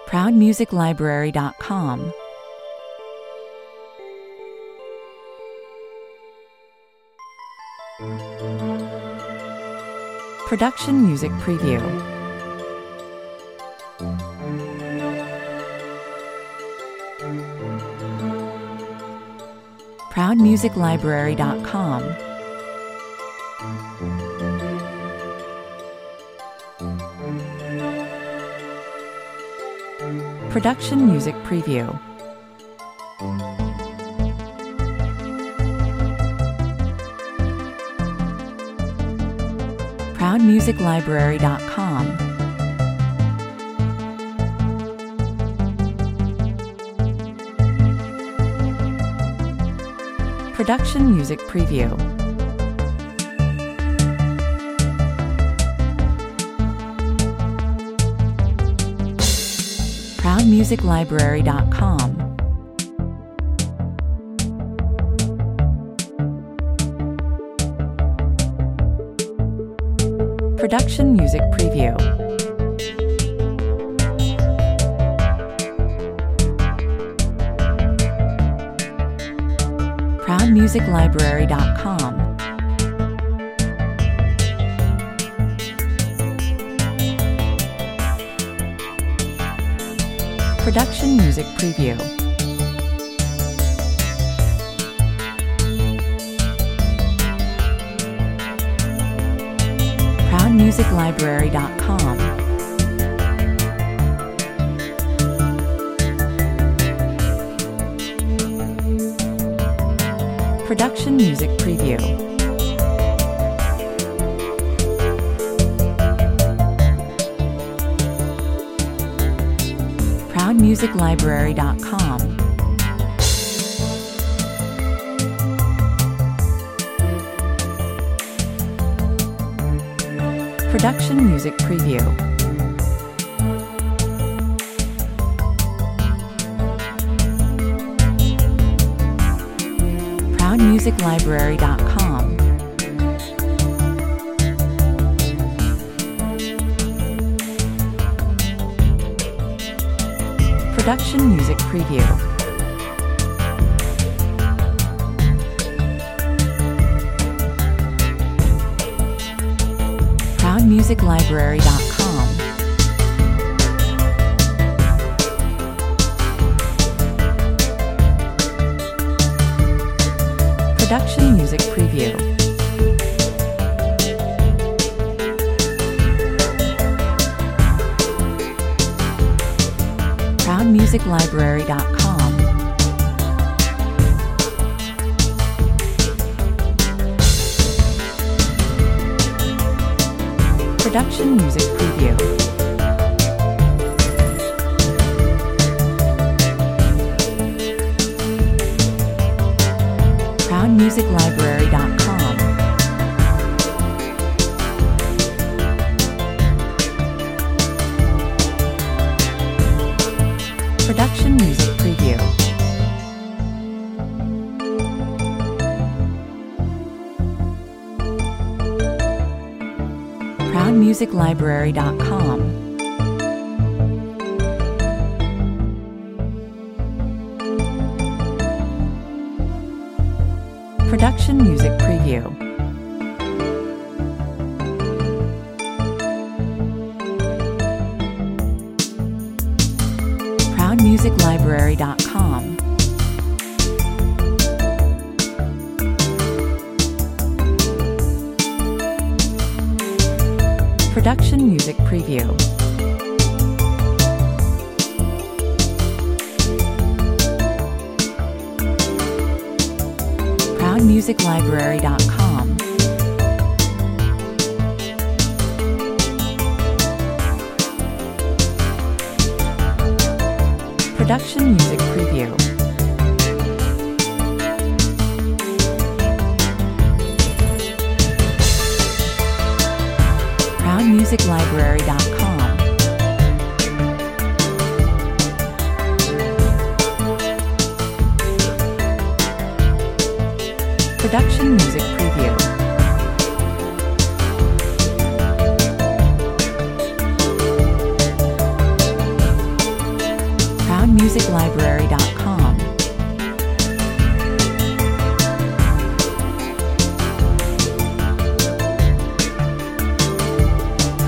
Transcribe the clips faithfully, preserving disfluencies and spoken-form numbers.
proud music library dot com. Production Music Preview. proud music library dot com. Production Music Preview. proud music library dot com. Production Music Preview. proud music library dot com. Production Music Preview. proud music library dot com. Production Music Preview. proud music library dot com. Production Music Preview. proud music library dot com. Production Music Preview. proud music library dot com. Production Music Preview. proud music library dot com. Production Music Preview. proud music library dot com. Production Music Preview. proud music library dot com. Production Music Preview. proud music library dot com. Production Music Preview. proud music library dot com. Production Music Preview. proud music library dot com. Production Music Preview. proud music library dot com. Production Music Preview.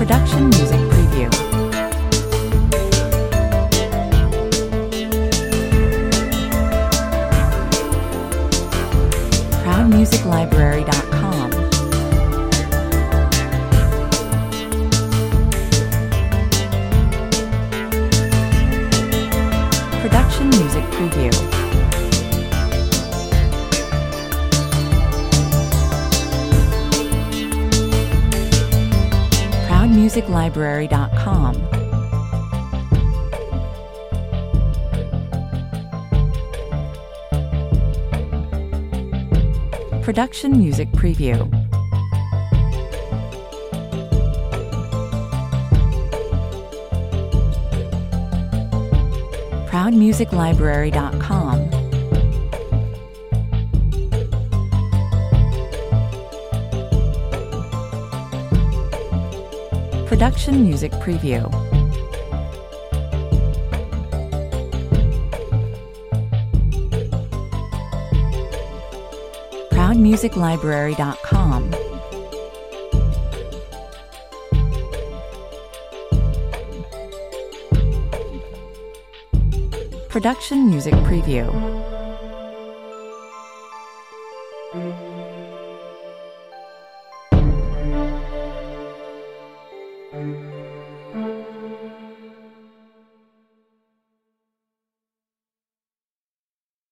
Production Music Preview. proud music library dot com. Production Music Preview. proud music library dot com. Production Music Preview. proud music library dot com. Production Music Preview. proud music library dot com. Production Music Preview.